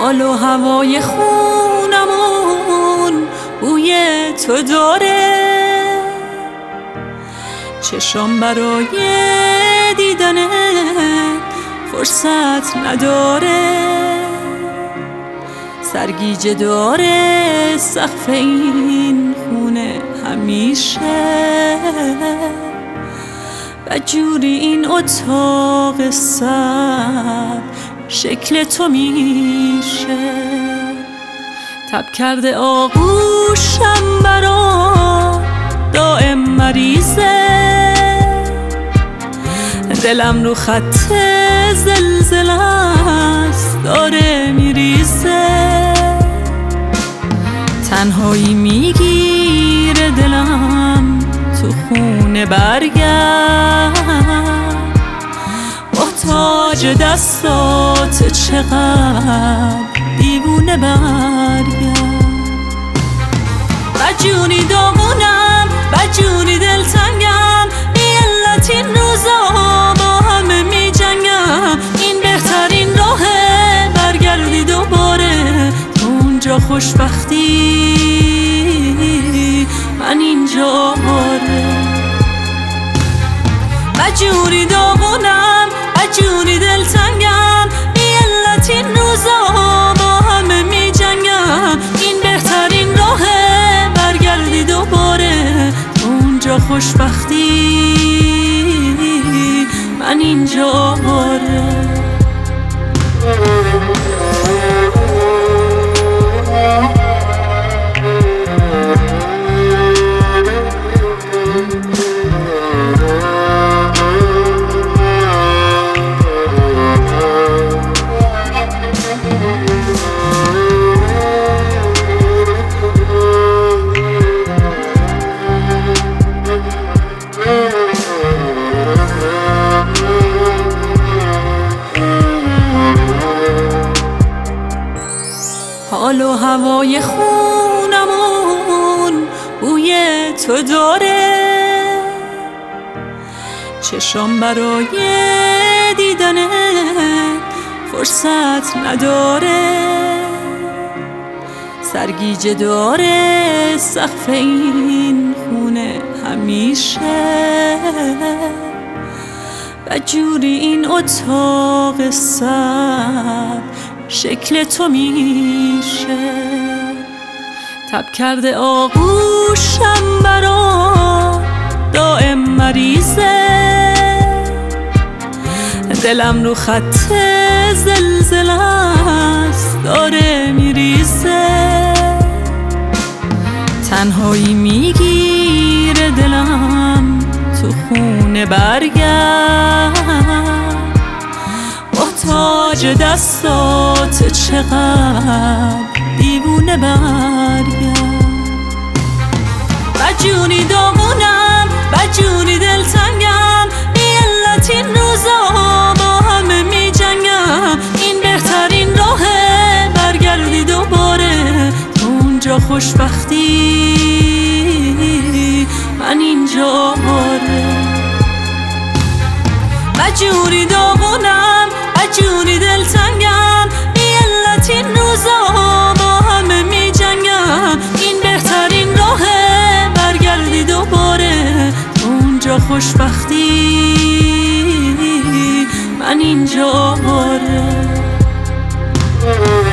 حال و هوای خونمون بوی تو داره، چشم برای دیدنه فرصت نداره، سرگیجه داره سقف این خونه همیشه، بدجوری این اتاق سر شکل تو میشه، تب کرده آغوشم برا دائم مریضه، دلم رو خط زلزله است داره میریزه، تنهایی میگیره دلم تو خونه برگرد، با تاج دستات چقدر دیوونه برگرد، بدجوری داغونم بدجوری دلتنگم، بی علت این روزا با همه می جنگم، این بهترین راهه برگردی دوباره تو اونجا خوشبختی من اینجا آواره، بدجوری داغونم بدجوری دلتنگم، بی علت این روزا با همه می جنگم، این بهترین راهه برگردی دوباره تو اونجا خوشبختی من اینجا آواره. حال و هوای خونمون بوی تو داره، چشم برای دیدنه فرصت نداره، سرگیجه داره سقف این خونه همیشه، بدجوری این اتاق سر شکل تو میشه، تب کرده آغوشم برا دائم مریضه، دلم رو خط زلزله است داره میریزه، تنهایی میگیره دلم تو خونه برگرد، با تاج دستات چقدر دیوونه برگرد، بدجوری داغونم بدجوری دلتنگم، بی علت این روزا با همه می جنگم، این بهترین راهه برگردی دوباره تو اونجا خوشبختی من اینجا آواره، بدجوری داغونم بدجوری دلتنگم، بی علت این روزا با همه می جنگم، این بهترین راهه برگردی دوباره تو اونجا خوشبختی من اینجا آواره.